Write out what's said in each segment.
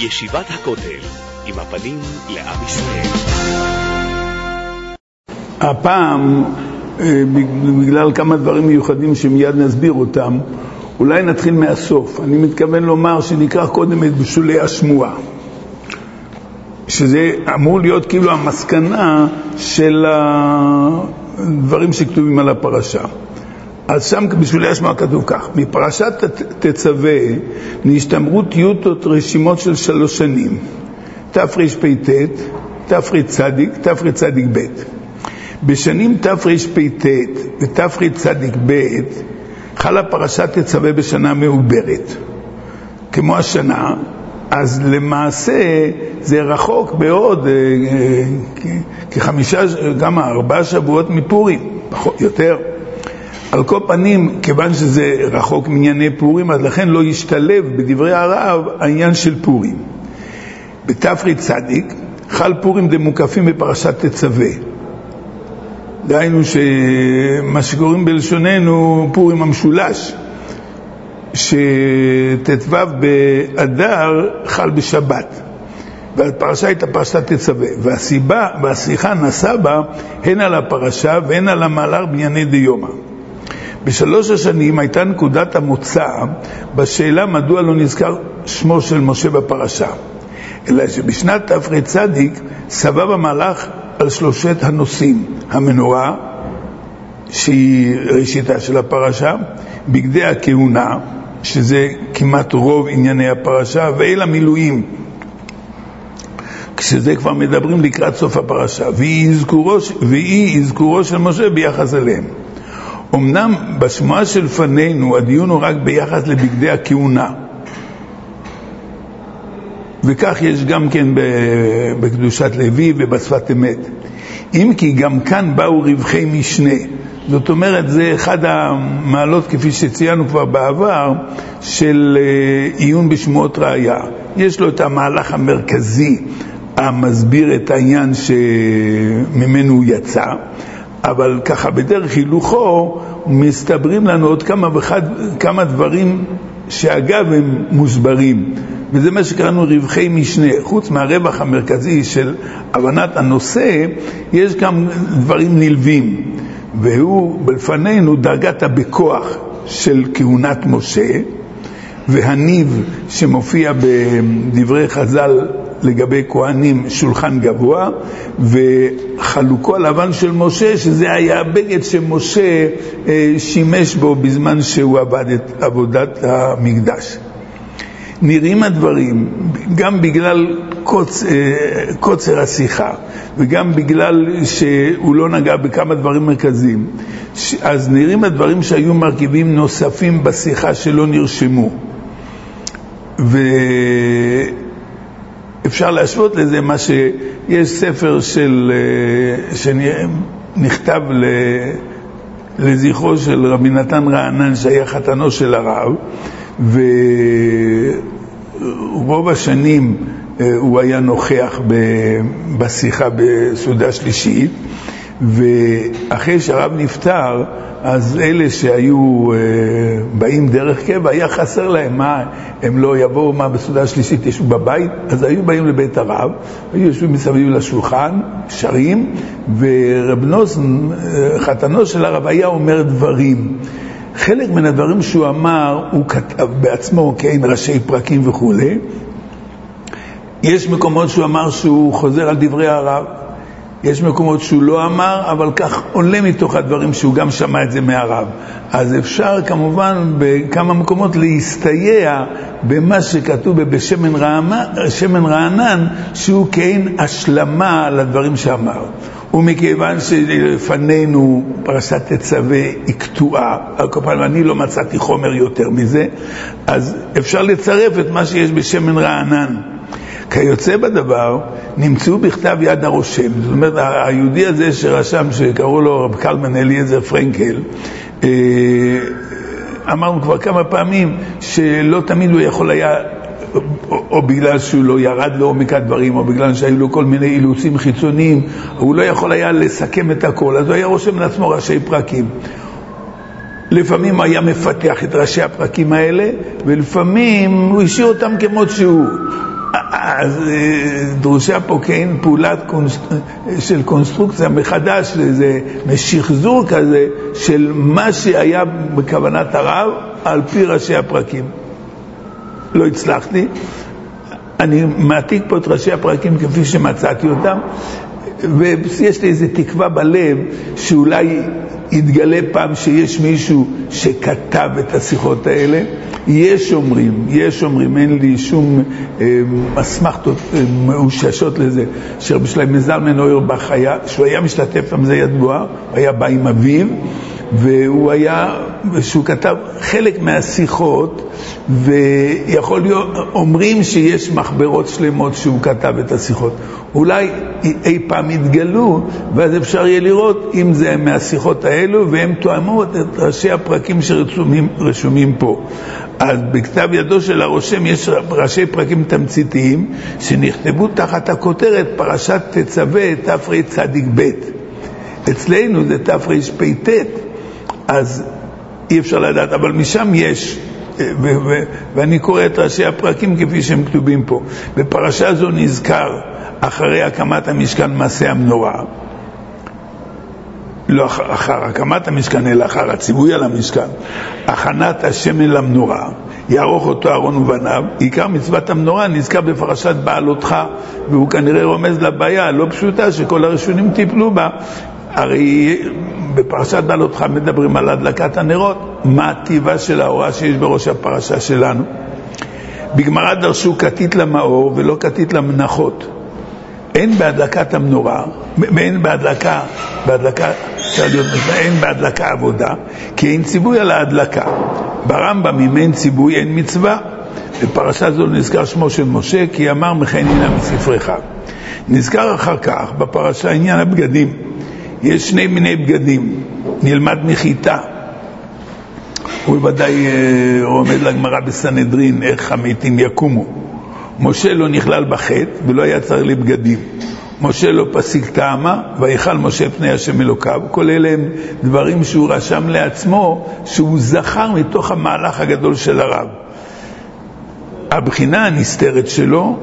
ישיבת הכותל, עם הפנים לעם ישראל. הפעם, בגלל כמה דברים מיוחדים שמיד נסביר אותם, אולי נתחיל מהסוף. אני מתכוון לומר שנקרא קודם את בשולי השמועה, שזה אמור להיות כאילו המסקנה של הדברים שכתובים על הפרשה. אז שם בשולי השמועה כתוב כך: מפרשת תצווה נשתמרו טיוטות רשימות של 3 שנים, תרפ"ט, תרצ"ב. בשנים תרפ"ט ותרצ"ב חלה פרשת תצווה בשנה מעוברת כמו השנה, אז למעשה זה רחוק בעוד 4 שבועות מפורים, פחות, יותר. על כל פנים, כיוון שזה רחוק מענייני פורים, אז לכן לא ישתלב בדברי הרב העניין של פורים. בתרצ"ד חל פורים דמוקפים בפרשת תצווה. דהיינו שמה שקוראים בלשוננו פורים המשולש, שת"ו באדר חל בשבת, והפרשה הייתה פרשת תצווה, והשיחה נסעה בה הן על הפרשה והן על המהלך בענייני דיומא. בשלוש השנים הייתה נקודת המוצא בשאלה מדוע לא נזכר שמו של משה בפרשה, אלא שבשנת תרצ"ד סבב המהלך על 3 הנושאים: המנורה, שהיא ראשיתה של הפרשה, בגדי הכהונה, שזה כמעט רוב ענייני הפרשה, ואל המילואים, כשזה כבר מדברים לקראת סוף הפרשה, ואי אזכורו של משה ביחס אליהם. אמנם בשמועה של פנינו הדיון הוא רק ביחס לבגדי הכהונה, וכך יש גם כן בקדושת לוי ובשפת אמת. אם כי גם כאן באו רווחי משנה, זאת אומרת זה אחד המעלות, כפי שציינו כבר בעבר, של עיון בשמועות ראיה. יש לו את המהלך המרכזי המסביר את העניין שממנו הוא יצא, אבל ככה בדרך הילוכו מסתברים לנו עוד כמה דברים שאגב הם מוסברים, וזה מה שקראנו רווחי משנה. חוץ מהרווח המרכזי של הבנת הנושא, יש גם דברים נלווים, והוא בפנינו דרגת הבכוח של כהונת משה, והניב שמופיע בדברי חז"ל לגבי כהנים, שולחן גבוה, וחלוקו הלבן של משה, שזה היה הבגד שמשה שימש בו בזמן שהוא עבד את עבודת המקדש. נראים הדברים, גם בגלל קוצר השיחה, וגם בגלל שהוא לא נגע בכמה דברים מרכזיים, אז נראים הדברים שהיו מרכיבים נוספים בשיחה שלא נרשמו. ואפשר להשוות לזה מה שיש ספר שנכתב לזכרו של רבי נתן רענן, שהיה חתנו של הרב, ורוב השנים הוא היה נוכח בשיחה בסעודה שלישית, ואחרי שהרב נפטר, אז אלה שהיו באים דרך קבע, היה חסר להם, מה, הם לא יבואו, מה, בסעודה שלישית ישבו בבית? אז היו באים לבית הרב, היו יושבים מסביב לשולחן, שרים, ורב נוסן, חתנו של הרב, היה אומר דברים. חלק מן הדברים שהוא אמר, הוא כתב בעצמו, כן, ראשי פרקים וכו'. יש מקומות שהוא אמר שהוא חוזר על דברי הרב, יש מקומות שהוא לא אמר, אבל כך עולה מתוך הדברים שהוא גם שמע את זה מהרב. אז אפשר כמובן בכמה מקומות להסתייע במה שכתוב בשמן רענן, שהוא כאין השלמה לדברים שאמר. ומכיוון שלפנינו פרשת תצווה היא קטועה, על כל פעם אני לא מצאתי חומר יותר מזה, אז אפשר לצרף את מה שיש בשמן רענן. כיוצא בדבר, נמצאו בכתב יד הרושם. זאת אומרת, היהודי הזה שרשם, שקראו לו רב קלמן אליעזר פרנקל, אמרנו כבר כמה פעמים שלא תמיד הוא יכול היה, או בגלל שהוא לא ירד לעומק הדברים, או בגלל שהיו לו כל מיני אילוצים חיצוניים, הוא לא יכול היה לסכם את הכל, אז הוא היה רושם לעצמו ראשי פרקים. לפעמים היה מפתח את ראשי הפרקים האלה, ולפעמים הוא השאיר אותם כמות שהוא. אז דרושה פה כן פעולת של קונסטרוקציה מחדש, לזה משחזור כזה של מה שהיה בכוונת הרב על פי ראשי הפרקים. לא הצלחתי, אני מעתיק פה את ראשי הפרקים כפי שמצאתי אותם, ויש לי איזו תקווה בלב שאולי יתגלה פעם שיש מישהו שכתב את השיחות האלה. יש אומרים, אין לי שום אסמכתות מאוששות לזה, שרבי שלמה זלמן אוירבך היה, שהוא היה משתתף עם זה ידוע, היה בא עם אביו, שהוא כתב חלק מהשיחות, ויכול להיות, אומרים שיש מחברות שלמות שהוא כתב את השיחות. אולי אי פעם יתגלו, ואז אפשר יהיה לראות אם זה מהשיחות האלו, והם תואמות את ראשי הפרקים שרשומים פה. אז בכתב ידו של הרושם יש ראשי פרקים תמציתיים, שנכתבו תחת הכותרת פרשת תצווה תרצ"ב. אצלנו זה תרפ"ט, אז אי אפשר לדעת, אבל משם יש, ואני קורא את ראשי הפרקים כפי שהם כתובים פה. בפרשה זו נזכר אחרי הקמת המשכן מעשה המנורה, לא אחר הקמת המשכן אלא אחר הציווי על המשכן, הכנת השמן למנורה, יערוך אותו אהרון ובניו. עיקר מצוות המנורה נזכר בפרשת בעלותך, והוא כנראה רומז לבעיה לא פשוטה שכל הראשונים טיפלו בה. הרי בפרשת בעלותך מדברים על הדלקת הנרות, מה הטבעה של האורה שיש בראש הפרשה שלנו. בגמרא דרשו כתית למאור ולא כתית למנחות. אין בהדלקת המנורה, אין בהדלקה, אין בהדלקה עבודה, כי אין ציווי על ההדלקה. ברמב"ם אם אין ציווי אין מצווה. בפרשה זו נזכר שמו של משה, כי אמר מכן הנה מספרך. נזכר אחר כך בפרשה עניין הבגדים. יש שני מיני בגדים, נלמד מחיטה. הוא בוודאי עומד לגמרא בסנהדרין איך המתים יקומו. משה לא נכלל בחטא ולא היה צריך לבגדים. משה לא פסיק טעמה, ויחל משה פני השם אלוקיו. כל אלה הם דברים שהוא רשם לעצמו, שהוא זכר מתוך המהלך הגדול של הרב. הבחינה הנסתרת שלו,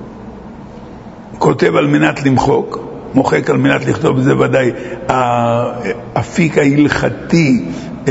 כותב על מנת למחוק, מוחק על מנת לכתוב, זה ודאי האפיק ההלכתי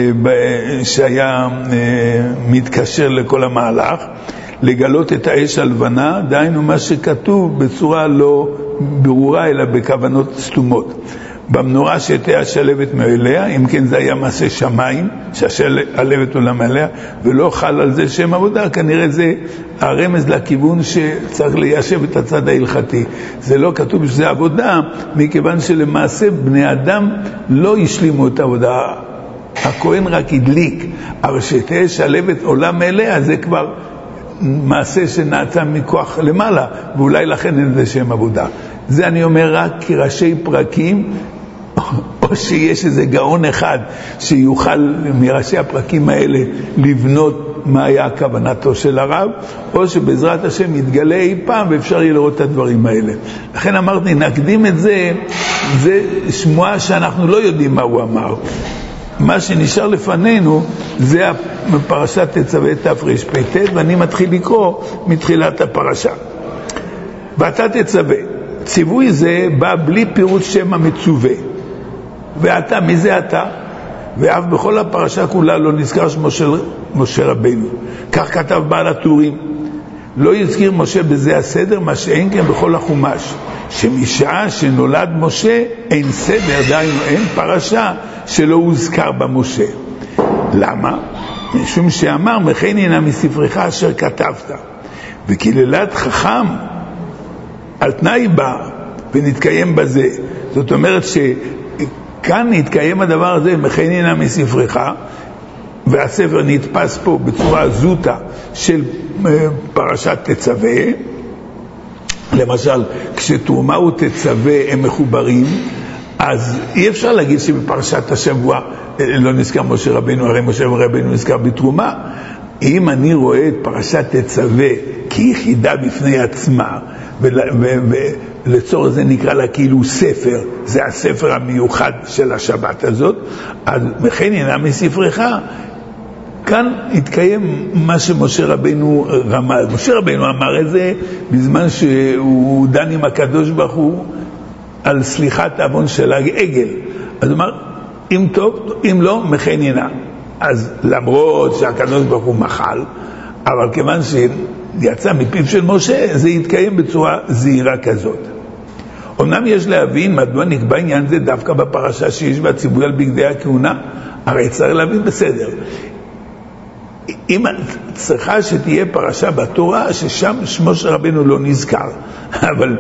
שהיה מתקשר לכל המהלך. לגלות את האש הלבנה, דהיינו מה שכתוב בצורה לא ברורה אלא בכוונות סתומות. במנורה שתהיה השלבת מאליה, אם כן זה היה מעשה שמיים, שהשלבת עולה מאליה, ולא חל על זה שם עבודה, כנראה זה הרמז לכיוון שצריך ליישב את הצד ההלכתי. זה לא כתוב שזה עבודה, מכיוון שלמעשה בני אדם לא השלימו את העבודה. הכהן רק הדליק, אבל שתהיה שלבת עולה מאליה, זה כבר מעשה שנעצה מכוח למעלה, ואולי לכן אין זה שם עבודה. זה אני אומר רק כראשי פרקים, או שיש איזה גאון אחד שיוכל מראשי הפרקים האלה לבנות מה היה כוונתו של הרב, או שבעזרת השם יתגלה אי פעם ואפשר יהיה לראות את הדברים האלה. לכן אמרתי, נקדים את זה, זה שמועה שאנחנו לא יודעים מה הוא אמר. מה שנשאר לפנינו זה פרשת תצווה תרפ"ט, ואני מתחיל לקרוא מתחילת הפרשה. ואתה תצווה, ציווי זה בא בלי פירוט שם המצווה. ואתה, מי זה אתה? ואף בכל הפרשה כולה לא נזכר שמו של משה רבינו. כך כתב בעל הטורים. לא יזכיר משה בזה הסדר, מה שאין כן בכל החומש. שמשעה שנולד משה אין סדר, דהיינו אין פרשה שלא הוזכר במשה. למה? משום שאמר מכן הנה מספרך אשר כתבת, וקללת חכם על תנאי בה ונתקיים בזה. זאת אומרת שכאן נתקיים הדבר הזה, מכן הנה מספרך, והספר נתפס פה בצורה זוטה של פרשת תצווה. למשל, כשתרומה ותצווה הם מחוברים, אז אי אפשר להגיד שבפרשת השבוע לא נזכר משה רבינו, הרי משה רבינו נזכר בתרומה. אם אני רואה את פרשת תצווה כיחידה בפני עצמה, ולצורך זה נקרא לה כאילו ספר, זה הספר המיוחד של השבת הזאת, אז מכן הנה מספרך, כאן התקיים מה שמשה רבינו רמז. משה רבינו אמר את זה בזמן שהוא דן עם הקדוש ברוך הוא על סליחת העוון של העגל. אז הוא אמר, אם טוב, אם לא, מחן ינא. אז למרות שהקדוש ברוך הוא מחל, אבל כיוון שיצא מפיו של משה, זה יתקיים בצורה זהירה כזאת. אמנם יש להבין מדוע נקבע עניין זה דווקא בפרשה שיש בה ציווי על בגדי הכהונה, הרי צריך להבין בסדר. אם צריכה שתהיה פרשה בתורה ששם שמו של רבנו לא נזכר, אבל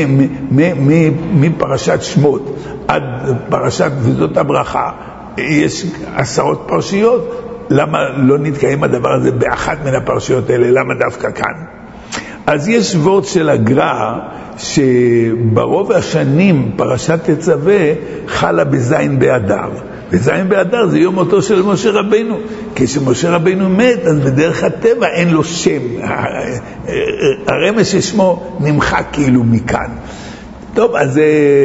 מפרשת שמות עד פרשת וזאת הברכה יש עשרות פרשיות, למה לא נתקיים הדבר הזה באחת מן הפרשיות האלה? למה דווקא כאן? אז יש וורט של הגר"א שברוב השנים פרשת תצווה חלה בזין באדר, וזין באדר זה יום מותו של משה רבינו. כשמשה רבינו מת, אז בדרך הטבע אין לו שם, הרמז ששמו נמחק כאילו מכאן. טוב, אז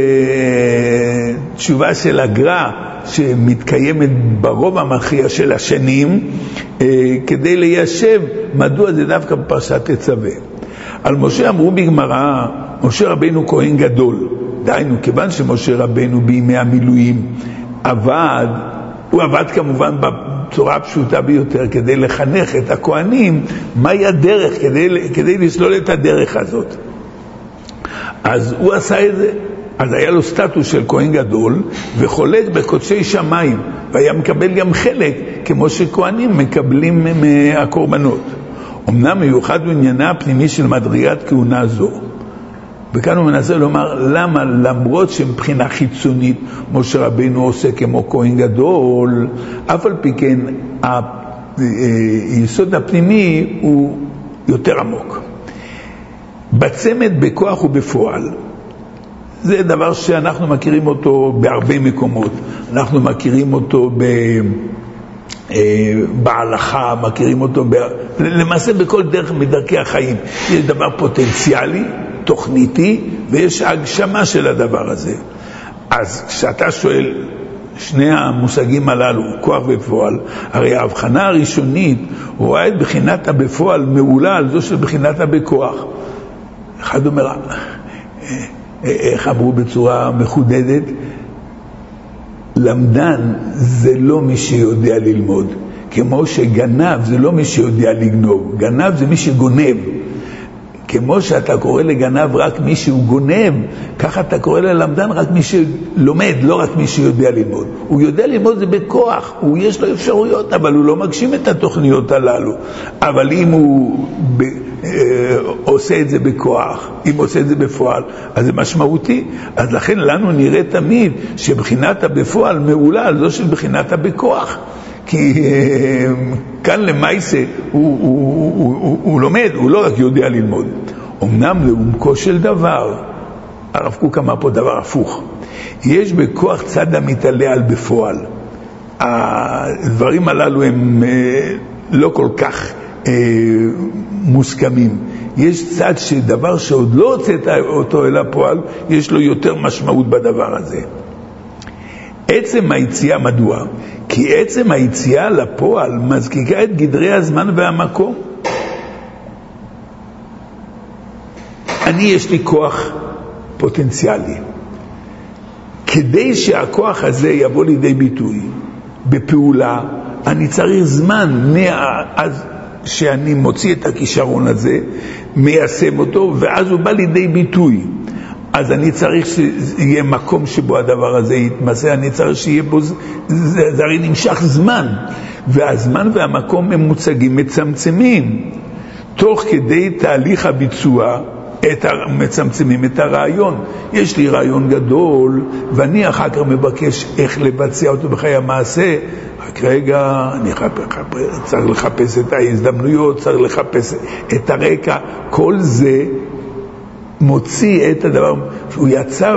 תשובה של הגר"א שמתקיימת ברוב המכריע של השנים כדי ליישב מדוע זה דווקא בפרשת תצווה. על משה אמרו בגמרא, משה רבינו כהן גדול, דהיינו כיוון שמשה רבינו בימי המילואים הוא עבד כמובן בצורה הפשוטה ביותר כדי לחנך את הכהנים מהי הדרך, כדי לסלול את הדרך הזאת. אז הוא עשה את זה, אז היה לו סטטוס של כהן גדול וחולק בקודשי שמיים, והיה מקבל גם חלק כמו שכהנים מקבלים מהקורבנות. אמנם מיוחד בעניינה הפנימי של מדרגת כהונה זו. וכאן הוא מנסה לומר למה למרות שמבחינה חיצונית משה רבינו עושה כמו כהן גדול, אף על פי כן היסוד הפנימי הוא יותר עמוק. בצמד, בכוח ובפועל, זה דבר שאנחנו מכירים אותו בהרבה מקומות. אנחנו מכירים אותו בהלכה, מכירים אותו למעשה בכל דרך מדרכי החיים. יש דבר פוטנציאלי, תוכניתי, ויש הגשמה של הדבר הזה. אז כשאתה שואל שני המושגים הללו, כוח בפועל, הרי ההבחנה הראשונית רואה את בחינת הבפועל מעולה על זו של בחינת הבכוח. אחד אומר, איך אמרו בצורה מחודדת, למדן זה לא מי שיודע ללמוד, כמו שגנב זה לא מי שיודע לגנוב, גנב זה מי שגונב. כמו שאתה קורא לגנב רק מי שהוא גונב, ככה אתה קורא ללמדן רק מי שלומד, לא רק מי שיודע ללמוד. הוא יודע ללמוד זה בכוח, יש לו אפשרויות, אבל הוא לא מגשים את התוכניות הללו. אבל אם הוא עושה את זה בכוח, אם עושה את זה בפועל, אז זה משמעותי. אז לכן לנו נראה תמיד שבחינת הבפועל מעולה על זו של בחינת הבכוח. כי כאן למעשה הוא לומד, הוא לא רק יודע ללמוד. אמנם לעומקו של דבר, הרב קוק אמר פה דבר הפוך. יש בכוח צד המתעלה על בפועל. הדברים הללו הם לא כל כך מוסכמים. יש צד שדבר שעוד לא הוצאת אותו אל הפועל, יש לו יותר משמעות בדבר הזה. עצם היציאה, מדוע? כי עצם היציאה לפועל מזקיקה את גדרי הזמן והמקום. יש לי כוח פוטנציאלי. כדי שהכוח הזה יבוא לידי ביטוי בפעולה, אני צריך זמן מאז שאני מוציא את הכישרון הזה, מיישם אותו, ואז הוא בא לידי ביטוי. אז אני צריך שיהיה מקום שבו הדבר הזה יתמסה, אני צריך שיהיה בו, זה הרי נמשך זמן, והזמן והמקום הם מוצגים מצמצמים. תוך כדי תהליך הביצוע, מצמצמים את הרעיון. יש לי רעיון גדול, ואני אחר כך מבקש איך לבצע אותו בחיי המעשה. רק רגע, אני צריך לחפש את ההזדמנויות, צריך לחפש את הרקע. כל זה מוציא את הדבר שהוא יצא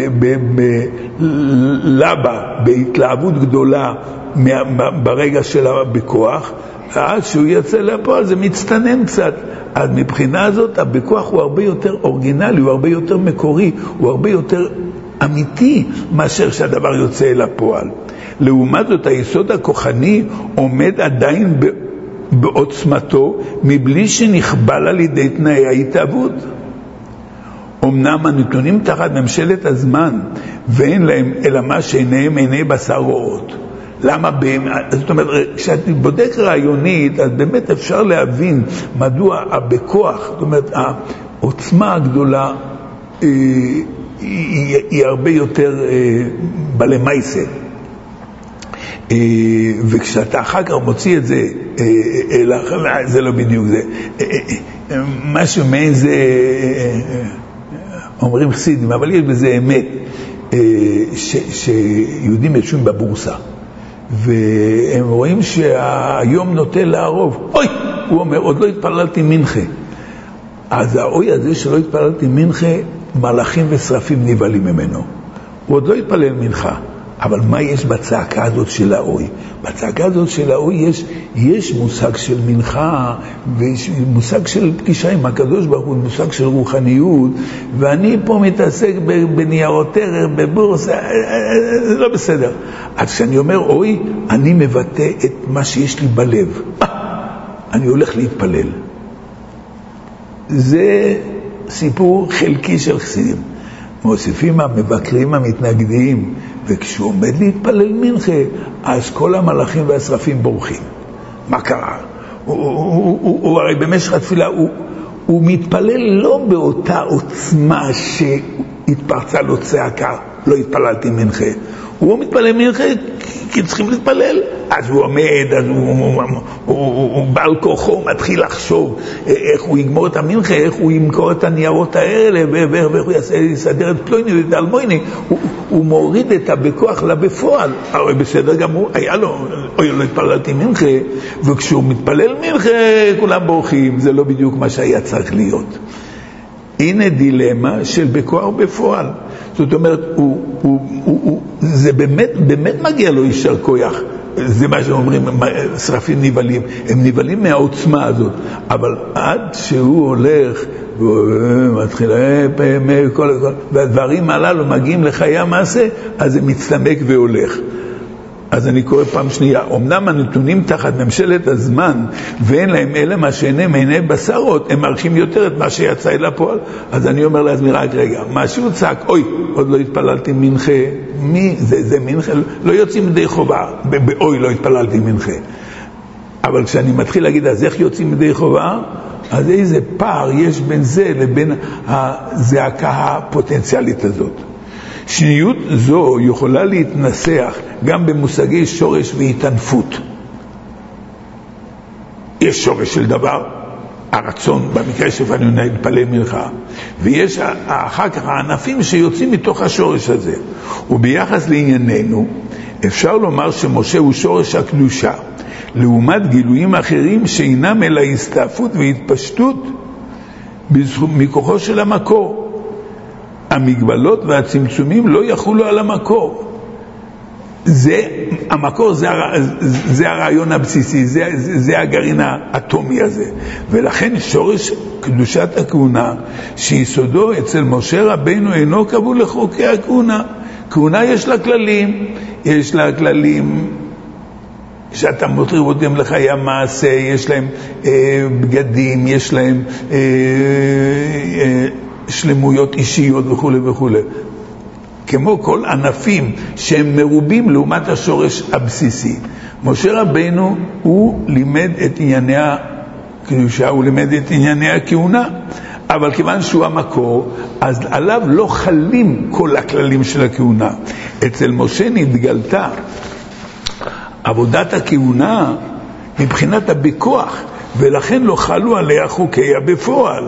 בלבה, בהתלהבות גדולה ברגע שלה בכוח, ועד שהוא יצא לפועל זה מצטנן קצת. אז מבחינה הזאת הבכוח הוא הרבה יותר אורגינלי, הוא הרבה יותר מקורי, הוא הרבה יותר אמיתי מאשר שהדבר יוצא אל הפועל. לעומת זאת, היסוד הכוחני עומד עדיין בעוצמתו מבלי שנכבל על ידי תנאי ההתאבות. אמנם הנתונים תחת ממשלת הזמן ואין להם אלא מה שעיניהם עיני בשר רואות. למה? זאת אומרת, כשאתה בודק רעיונית, אז באמת אפשר להבין מדוע בכוח, זאת אומרת, העוצמה הגדולה היא הרבה יותר בלמייסה. וכשאתה אחר כך מוציא את זה, זה לא בדיוק זה. משהו מעין זה, אומרים חסידים, אבל יש בזה אמת, שיהודים יושבים בבורסה. והם רואים שהיום נוטה לערוב. אוי! הוא אומר, עוד לא התפללתי מנחה. אז האוי הזה שלא התפללתי מנחה, מלאכים ושרפים נבלים ממנו. הוא עוד לא התפלל מנחה. אבל מה יש בצעקה הזאת של האוי? בצעקה הזאת של האוי יש מושג של מנחה, ויש מושג של פגישה עם הקדוש ברוך הוא, מושג של רוחניות, ואני פה מתעסק בניירות ערך, בבורסה, זה לא בסדר. אז כשאני אומר אוי, אני מבטא את מה שיש לי בלב. אני הולך להתפלל. זה סיפור חלקי של חסידים. מוסיפים המבקרים המתנגדים, וכשהוא עומד להתפלל מנחה, אז כל המלאכים והשרפים בורחים. מה קרה? הוא הרי במשך התפילה, הוא מתפלל לא באותה עוצמה שהתפרצה לו צעקה, לא התפללתי מנחה. הוא מתפלל מנחה כי צריכים להתפלל. אז הוא עומד, אז הוא בעל כוחו, הוא מתחיל לחשוב איך הוא יגמור את המנחה, איך הוא ימכור את הניירות האלה, ואיך הוא יסדר את פלויני ואת אלמויני. הוא מוריד את הבכוח לבפועל. הרי בסדר גמור, היה לו, אוי, לא התפללתי מנחה, וכשהוא מתפלל מנחה, כולם בורחים. זה לא בדיוק מה שהיה צריך להיות. הנה דילמה של בכוח בפועל. זאת אומרת, זה באמת מגיע לו יישר כוח. זה מה שאומרים, שרפים נבלים. הם נבלים מהעוצמה הזאת. אבל עד שהוא הולך, ומתחיל, והדברים הללו מגיעים לחיי המעשה, אז זה מצטמק והולך. אז אני קורא פעם שנייה, אמנם הנתונים תחת ממשלת הזמן, ואין להם אלה מה שעיניהם עיני בשרות, הם מרשים יותר את מה שיצא אל הפועל. אז אני אומר לעצמי רק רגע, מה שהוא צעק, אוי, עוד לא התפללתי מנחה, מי זה מנחה? לא יוצאים מדי חובה, באוי לא התפללתי מנחה. אבל כשאני מתחיל להגיד, אז איך יוצאים מדי חובה? אז איזה פער יש בין זה לבין הזעקה הפוטנציאלית הזאת. שניות זו יכולה להתנסח גם במושגי שורש והתענפות. יש שורש של דבר, הרצון, במקרה שאני מתפלל מנחה, ויש אחר כך הענפים שיוצאים מתוך השורש הזה. וביחס לענייננו, אפשר לומר שמשה הוא שורש הקדושה, לעומת גילויים אחרים שאינם אלא הסתעפות והתפשטות מכוחו של המקור. המגבלות והצמצומים לא יחולו על המקור. המקור זה הרעיון הבסיסי, זה הגרעין האטומי הזה. ולכן שורש קדושת הכהונה, שיסודו אצל משה רבינו אינו כבול לחוקי הכהונה. כהונה יש לה כללים, יש לה כללים שאתה מותרים אותם לחיי המעשה, יש להם בגדים, יש להם שלמויות אישיות וכו' וכו'. כמו כל ענפים שהם מרובים לעומת השורש הבסיסי. משה רבינו הוא לימד את ענייני הקדושה, הוא לימד את ענייני הכהונה, אבל כיוון שהוא המקור, אז עליו לא חלים כל הכללים של הכהונה. אצל משה נתגלתה עבודת הכהונה מבחינת הבכוח, ולכן לא חלו עליה חוקי הבפועל.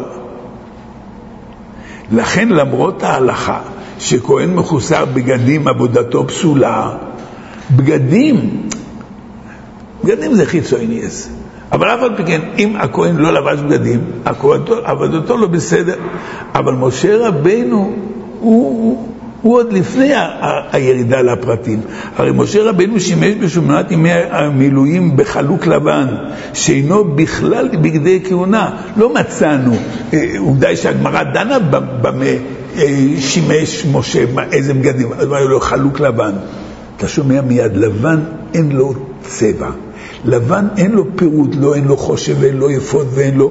לכן למרות ההלכה שכהן מחוסר בגדים עבודתו פסולה, בגדים זה חיצוניס, אבל אף על כן אם הכהן לא לבש בגדים, עבודתו לא בסדר. אבל משה רבינו הוא עוד לפני הירידה לפרטים. הרי משה רבינו שימש בשמונת ימי המילואים בחלוק לבן, שאינו בכלל בגדי כהונה. לא מצאנו, עובדה שהגמרא דנה במה שימש משה, איזה בגדים, אז היה לו חלוק לבן. אתה שומע מיד, לבן אין לו צבע. לבן אין לו פירוט, לא אין לו חושב ואין לו יפות ואין לו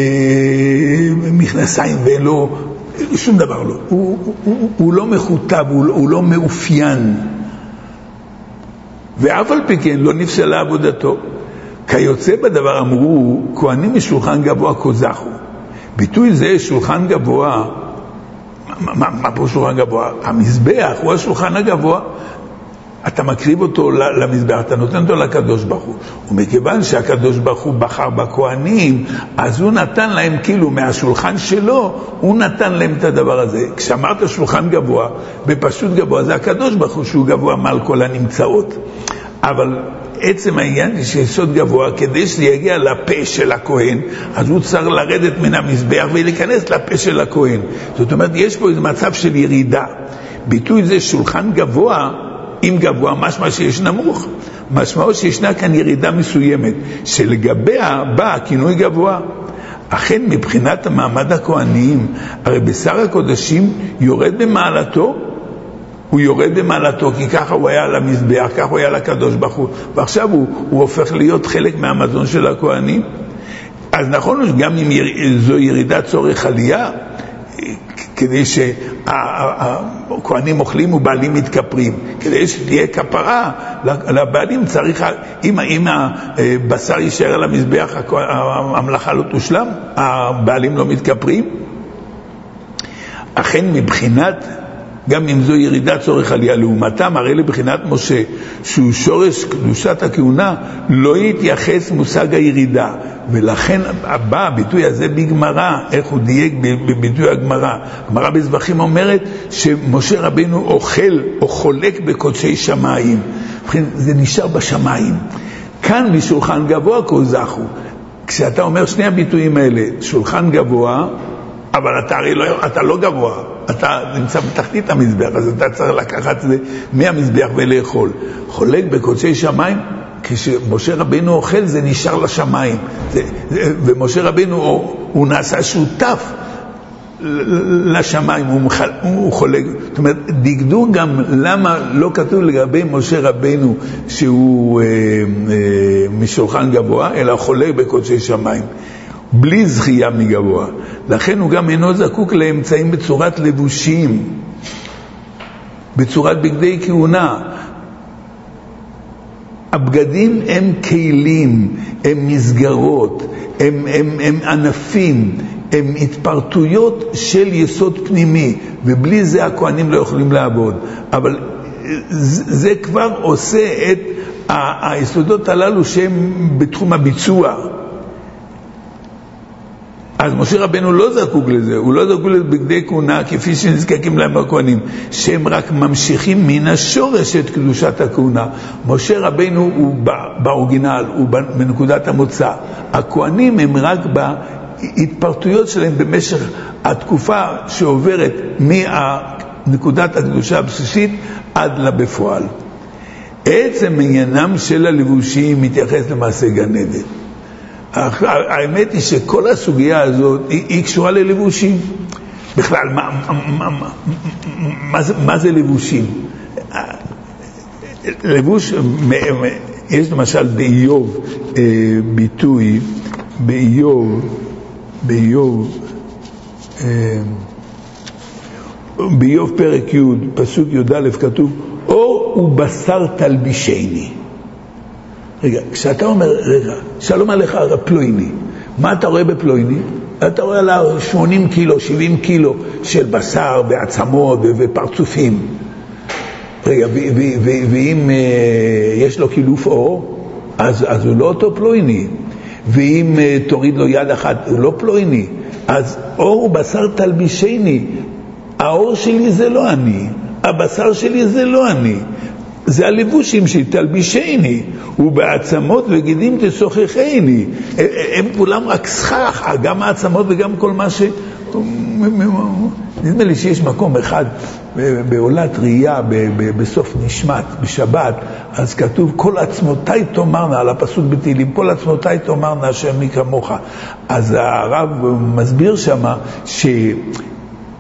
מכנסיים ואין לו שום דבר לא. הוא לא מחוטב, הוא לא מאופיין. ואף על פי כן לא נפסלה עבודתו. כיוצא בדבר אמרו, כהנים משולחן גבוה כוזכו. ביטוי זה שולחן גבוה, מה פה שולחן גבוה? המזבח הוא השולחן הגבוה. אתה מקריב אותו למזבח, אתה נותן אותו לקדוש ברוך הוא. ומכיוון שהקדוש ברוך הוא בחר בכהנים, אז הוא נתן להם כאילו מהשולחן שלו, הוא נתן להם את הדבר הזה. כשאמרת שולחן גבוה, בפשוט גבוה, זה הקדוש ברוך הוא שהוא גבוה מעל כל הנמצאות. אבל עצם העניין היא שיסוד גבוה, כדי שזה יגיע לפה של הכהן, אז הוא צריך לרדת מן המזבח ולהיכנס לפה של הכהן. זאת אומרת, יש פה איזה מצב של ירידה. ביטוי זה שולחן גבוה, אם גבוה, משמע שיש נמוך. משמעו שישנה כאן ירידה מסוימת, שלגביה בא הכינוי גבוה. אכן מבחינת המעמד הכהניים, הרי בשר הקודשים יורד במעלתו, הוא יורד במעלתו, כי ככה הוא היה על המזבח, ככה הוא היה לקדוש ברוך הוא, ועכשיו הוא הופך להיות חלק מהמזון של הכהנים. אז נכון, גם אם זו ירידת צורך עלייה, כדי שהכהנים אוכלים ובעלים מתכפרים, כדי שתהיה כפרה לבעלים צריך, אם הבשר יישאר על המזבח, המלאכה לא תושלם, הבעלים לא מתכפרים. אכן מבחינת, גם אם זו ירידת צורך עלייה לעומתם, הרי לבחינת משה, שהוא שורש קדושת הכהונה, לא יתייחס מושג הירידה. ולכן הבא הביטוי הזה בגמרא, איך הוא דייק בביטוי הגמרא. הגמרא בזבחים אומרת שמשה רבינו אוכל או חולק בקודשי שמיים. זה נשאר בשמיים. כאן משולחן גבוה כוזכו. כשאתה אומר שני הביטויים האלה, שולחן גבוה, אבל אתה לא גבוה, אתה נמצא בתחתית המזבח, אז אתה צריך לקחת את זה מהמזבח ולאכול. חולק בקודשי שמיים, כשמשה רבינו אוכל זה נשאר לשמיים, ומשה רבינו הוא נעשה שותף לשמיים, הוא חולק. זאת אומרת, דגדו גם למה לא כתוב לגבי משה רבינו שהוא משולחן גבוה, אלא חולק בקודשי שמיים. בלי זכייה מגבוה. לכן הוא גם אינו זקוק לאמצעים בצורת לבושים, בצורת בגדי כהונה. הבגדים הם כלים, הם מסגרות, הם ענפים, הם התפרטויות של יסוד פנימי, ובלי זה הכהנים לא יכולים לעבוד. אבל זה כבר עושה את היסודות הללו שהם בתחום הביצוע. אז משה רבנו לא זקוק לזה, הוא לא זקוק לבגדי כהונה כפי שנזקקים להם הכהנים, שהם רק ממשיכים מן השורש את קדושת הכהונה. משה רבנו הוא באורגינל, הוא בנקודת המוצא. הכהנים הם רק בהתפרטויות שלהם במשך התקופה שעוברת מנקודת הקדושה הבסיסית עד לבפועל. עצם עניינם של הלבושים מתייחס למעשה גן עדן. האמת היא שכל הסוגיה הזאת היא קשורה ללבושים. בכלל, מה זה לבושים? לבוש, יש למשל באיוב ביטוי, באיוב פרק י' פסוק י' כתוב, אור ובשר תלבישני. רגע, כשאתה אומר, רגע, שלום עליך פלויני, מה אתה רואה בפלויני? אתה רואה לה 80 קילו, 70 קילו של בשר ועצמות ופרצופים. רגע, ואם יש לו קילוף אור, אז הוא לא אותו פלויני. ואם תוריד לו יד אחת, הוא לא פלויני. אז אור ובשר תלבישני. האור שלי זה לא אני, הבשר שלי זה לא אני. זה הלבושים שתלבישני, ובעצמות וגידים תשוחחני. הם כולם רק סכך, גם העצמות וגם כל מה ש... נדמה לי שיש מקום אחד בעולת ראייה בסוף נשמת, בשבת, אז כתוב כל עצמותיי תאמרנה, על הפסוק בתהילים, כל עצמותיי תאמרנה השם מי כמוך. אז הרב מסביר שמה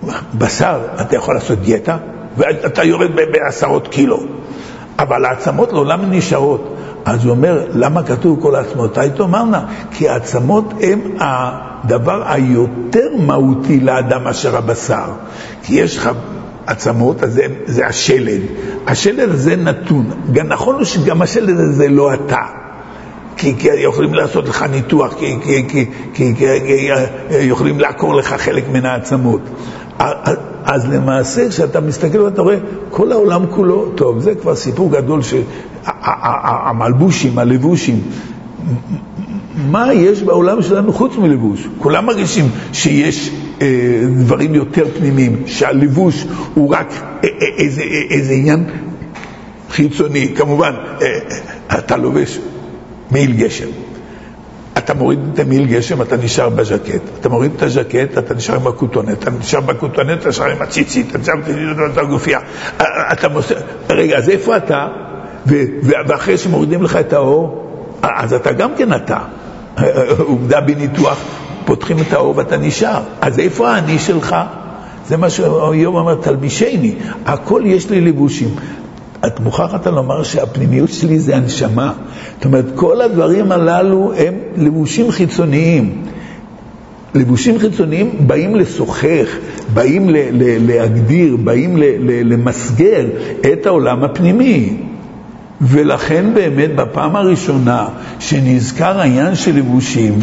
בשר, אתה יכול לעשות דיאטה, ואתה יורד בעשרות קילו, אבל העצמות לעולם נשארות. אז הוא אומר, למה כתוב כל העצמות? היית אומרנה, כי העצמות הם הדבר היותר מהותי לאדם אשר הבשר. כי יש לך עצמות, אז זה השלד. השלד הזה נתון. גם נכון הוא שגם השלד הזה לא אתה. כי יכולים לעשות לך ניתוח, כי יכולים לעקור לך חלק מן העצמות. אז למעשה, כשאתה מסתכל ואתה רואה, כל העולם כולו, טוב, זה כבר סיפור גדול המלבושים, הלבושים, מה יש בעולם שלנו חוץ מלבוש? כולם מרגישים שיש דברים יותר פנימיים, שהלבוש הוא רק איזה עניין חיצוני. כמובן, אתה לובש מעיל גשם, אתה מוריד את המעיל גשם, אתה נשאר בז'קט, אתה מוריד את הז'קט, אתה נשאר עם הכותונת, אתה נשאר בכותונת, אתה נשאר עם הציצית, אתה נשאר עם הגופייה, רגע, אז איפה אתה? ואחרי שמורידים לך את האור, אז אתה גם כן אתה. עובדה בניתוח, פותחים את האור ואתה נשאר. אז איפה האני שלך? זה מה שהיום אומר, תלבישני. הכל יש לי לבושים. את מוכרחת לומר שהפנימיות שלי זה הנשמה. זאת אומרת, כל הדברים הללו הם לבושים חיצוניים. לבושים חיצוניים באים לשוחח, באים להגדיר, באים למסגר את העולם הפנימי. ולכן באמת בפעם הראשונה שנזכר העניין של לבושים,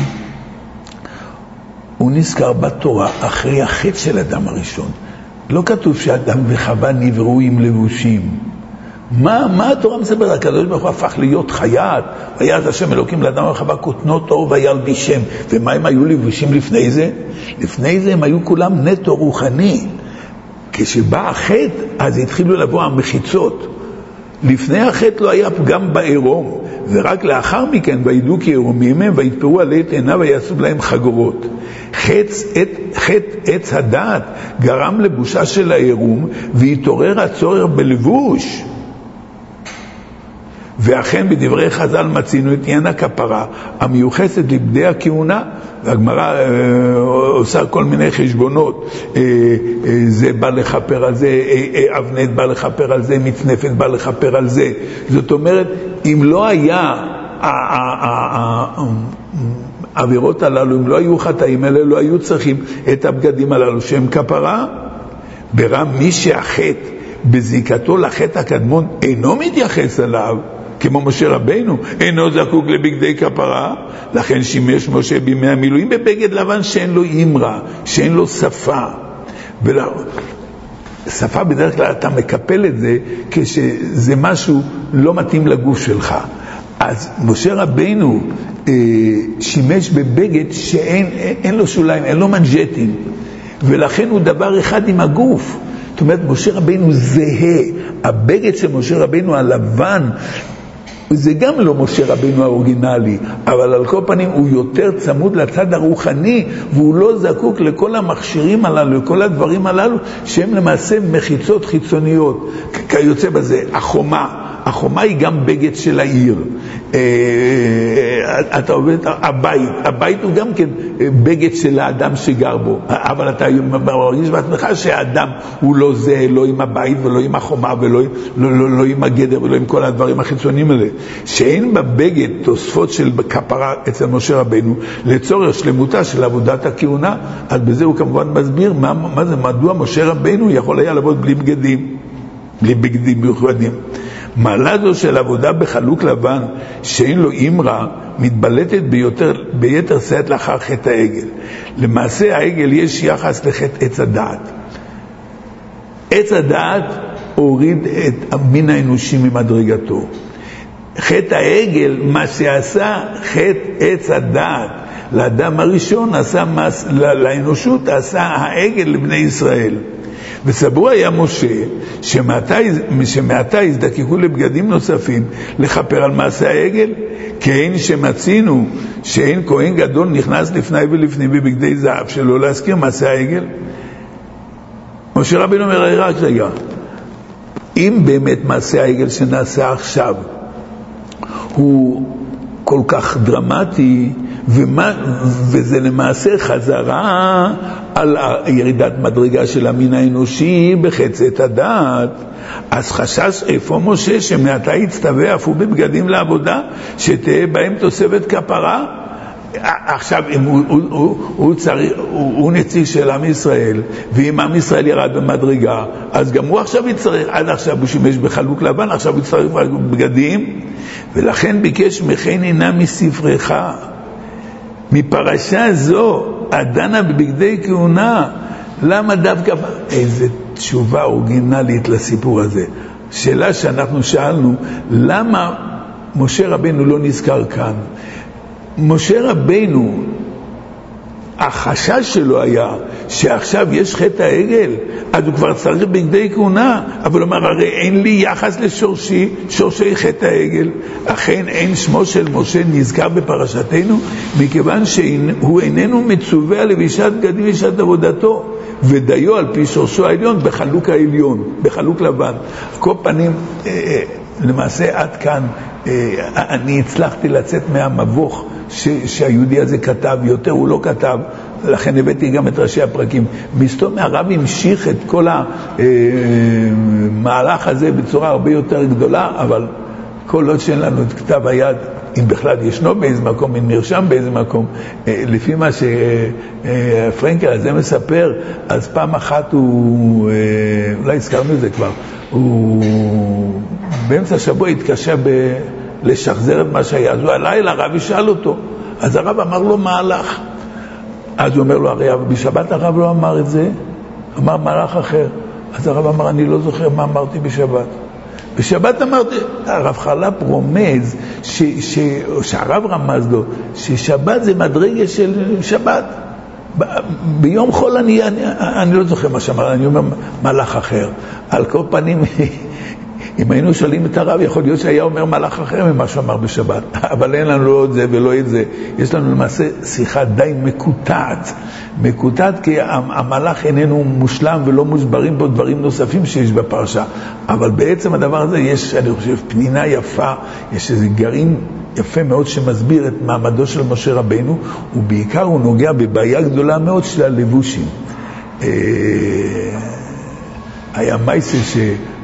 הוא נזכר בתורה אחרי החטא של אדם הראשון. לא כתוב שאדם וחווה נבראו עם לבושים. מה התורה מספר? הקדוש ברוך הוא הפך להיות חייט, ויעש השם אלוקים לאדם וחווה כותנות אור וילבישם. ומה הם היו לבושים לפני זה? לפני זה הם היו כולם נטו רוחני. כשבא החטא אז התחילו לבוא המחיצות. לפני החטא לא היה פגם בעירום, ורק לאחר מכן וידעו כי עירומים הם ויתפרו עלי תאנה ויעשו להם חגורות. חטא עץ הדעת גרם לבושה של העירום, והתעורר הצורך בלבוש. ואכן בדברי חז"ל מצינו את עניין הכפרה המיוחסת לבדי הכהונה, והגמרא עושה כל מיני חשבונות, זה בא לחפר על זה, אבנת בא לחפר על זה, מצנפת בא לחפר על זה. זאת אומרת, אם לא היה העבירות הללו, אם לא היו חטאים האלה, לא היו צריכים את הבגדים הללו שהם כפרה. ברם מי שהחטא בזיקתו לחטא הקדמון אינו מתייחס אליו, כמו משה רבינו, אינו זקוק לבגדי כפרה, לכן שימש משה בימי המילואים בבגד לבן שאין לו אמרה, שאין לו שפה. שפה בדרך כלל אתה מקפל את זה כשזה משהו לא מתאים לגוף שלך. אז משה רבינו שימש בבגד שאין לו שוליים, אין לו מנג'טים, ולכן הוא דבר אחד עם הגוף. זאת אומרת, משה רבינו זהה. הבגד של משה רבינו הלבן, זה גם לא משה רבינו האורגינלי, אבל על כל פנים הוא יותר צמוד לצד הרוחני, והוא לא זקוק לכל המכשירים הללו, לכל הדברים הללו, שהם למעשה מחיצות חיצוניות. כיוצא בזה, החומה היא גם בגד של העיר. אתה עובד, הבית הוא גם כן בגד של האדם שגר בו, אבל אתה מרגיש בעצמך שהאדם הוא לא זה, לא עם הבית ולא עם החומה ולא עם הגדר ולא עם כל הדברים החיצוניים האלה. שאין בבגד תוספות של כפרה אצל משה רבינו לצורך שלמותה של עבודת הכהונה. אז בזה הוא כמובן מסביר מה זה, מדוע משה רבינו יכול היה לעבוד בלי בגדים מיוחדים. מעלה זו של עבודה בחלוק לבן שאין לו אמרה מתבלטת ביתר שאת לאחר חטא העגל. למעשה העגל יש יחס לחטא עץ הדעת. עץ הדעת הוריד את המין האנושי ממדרגתו. חטא העגל, מה שעשה חטא עץ הדעת לאדם הראשון, לאנושות עשה העגל לבני ישראל. וסבור היה משה שמעתה הזדקקו לבגדים נוספים לכפר על מעשה העגל, כאין שמצינו שאין כהן גדול נכנס לפני ולפנים בבגדי זהב שלא להזכיר מעשה העגל. משה רבינו אומר, רק רגע, אם באמת מעשה העגל שנעשה עכשיו הוא כל כך דרמטי וזה למעשה חזרה על ירידת מדרגה של המין האנושי בחצת הדעת. אז חשש איפה משה שמעתה יצטווה אף הוא בבגדים לעבודה שתהיה בהם תוספת כפרה. עכשיו אם הוא נציג של עם ישראל, ואם עם ישראל ירד במדרגה, אז גם הוא עכשיו יצטרך, עד עכשיו הוא שימש בחלוק לבן, עכשיו הוא יצטרך בגדים, ולכן ביקש מכני נא מספרך. מפרשה זו הדנה בבגדי כהונה. למה דווקא? איזה תשובה אורגינלית לסיפור הזה. שאלה שאנחנו שאלנו, למה משה רבנו לא נזכר כאן? משה רבנו, החשש שלו היה שעכשיו יש חטא העגל, אז הוא כבר צריך בגדי כהונה, אבל הוא אומר, הרי אין לי יחס לשורשי חטא העגל. אכן אין שמו של משה נזכר בפרשתנו, מכיוון שהוא איננו מצווה על לבישת בגדים לשעת עבודתו, ודיו על פי שורשו העליון בחלוק העליון, בחלוק לבן. כל פנים, למעשה עד כאן אני הצלחתי לצאת מהמבוך שהיהודי הזה כתב, יותר הוא לא כתב, לכן הבאתי גם את ראשי הפרקים. מסתום הרב המשיך את כל המהלך הזה בצורה הרבה יותר גדולה, אבל כל עוד שאין לנו את כתב היד, אם בכלל ישנו באיזה מקום, אם נרשם באיזה מקום, לפי מה שפרנקל הזה מספר, אז פעם אחת הוא, אולי הזכרנו את זה כבר, הוא באמצע השבוע התקשה לשחזר את מה שהיה, אז הוא הלילה, הרב ישאל אותו, אז הרב אמר לו מהלך, אז הוא אומר לו, הרי בשבת הרב לא אמר את זה, אמר מהלך אחר, אז הרב אמר, אני לא זוכר מה אמרתי בשבת. בשבת אמרתי, הרב חלפ רומז, שהרב רמז לו, ששבת זה מדרגה של שבת. ביום חול אני לא זוכר מה שאמר, אני אומר מהלך אחר. על כל פנים, אם היינו שואלים את הרב, יכול להיות שהיה אומר מהלך אחר ממה שאמר בשבת. אבל אין לנו לא את זה ולא את זה. יש לנו למעשה שיחה די מקוטעת, כי המהלך איננו מושלם ולא מוסברים בו דברים נוספים שיש בפרשה. אבל בעצם הדבר הזה יש, אני חושב, פנינה יפה, יש איזה גרעין יפה מאוד שמסביר את מעמדו של משה רבנו, ובעיקר הוא נוגע בבעיה גדולה מאוד של הלבושים. היה מייסה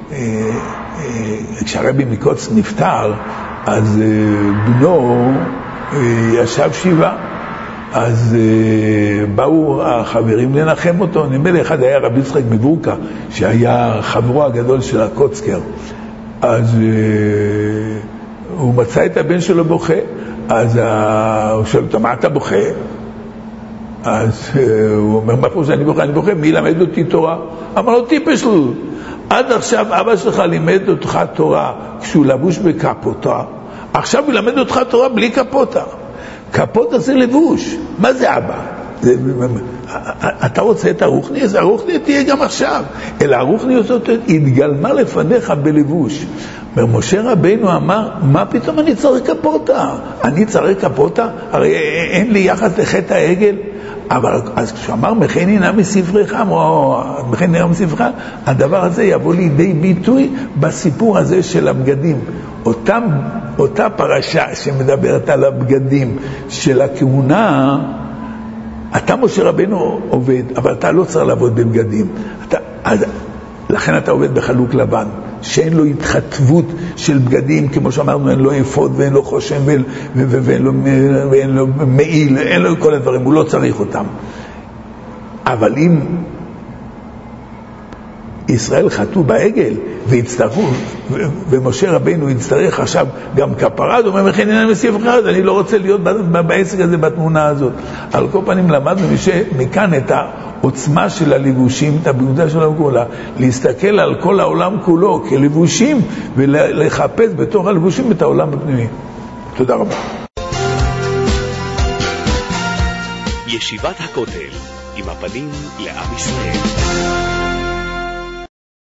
כשהרבי מקוץ נפטר, אז בנו ישב שבעה, אז באו החברים לנחם אותו. נדמה לי אחד היה רבי יצחק מבורקה, שהיה חברו הגדול של הקוצקר, אז הוא מצא את הבן שלו בוכה, אז הוא שואל אותו, מה אתה בוכה? אז הוא אומר, מה פה שאני בוכה? אני בוכה, מי למד אותי תורה? אמר לו, טיפש לו, עד עכשיו אבא שלך לימד אותך תורה כשהוא לבוש בקפוטה, עכשיו הוא למד אותך תורה בלי קפוטה. קפוטה זה לבוש, מה זה אבא? אתה רוצה את הרוחני? אז הרוחני תהיה גם עכשיו, אלא הרוחני הזאת התגלמה לפניך בלבוש. משה רבנו אמר, מה פתאום אני צריך קפוטה? אני צריך קפוטה? הרי אין לי יחס לחטא העגל. אבל אז כשאמר מכני נא מספרך, מכני נא מספרך, הדבר הזה יבוא לידי ביטוי בסיפור הזה של הבגדים. אותה פרשה שמדברת על הבגדים של הכהונה, אתה משה רבנו עובד, אבל אתה לא צריך לעבוד בבגדים. לכן אתה עובד בחלוק לבן, שאין לו התחתבות של בגדים, כמו שאמרנו, אין לו אפוד ואין לו חושן ואין לו מעיל, אין לו כל הדברים, הוא לא צריך אותם. אבל אם ישראל חטאו בעגל והצטרכו, ומשה רבנו יצטרך עכשיו גם כפרה, הוא אומר, מכן אין מסיף אחד, אני לא רוצה להיות בעסק הזה, בתמונה הזאת. על כל פנים למדנו מכאן את העוצמה של הלבושים, את הבגודה של העולם, להסתכל על כל העולם כולו כלבושים, ולחפש בתוך הלבושים את העולם הפנימי. תודה רבה. ישיבת הכותל, עם הפנים לעם ישראל.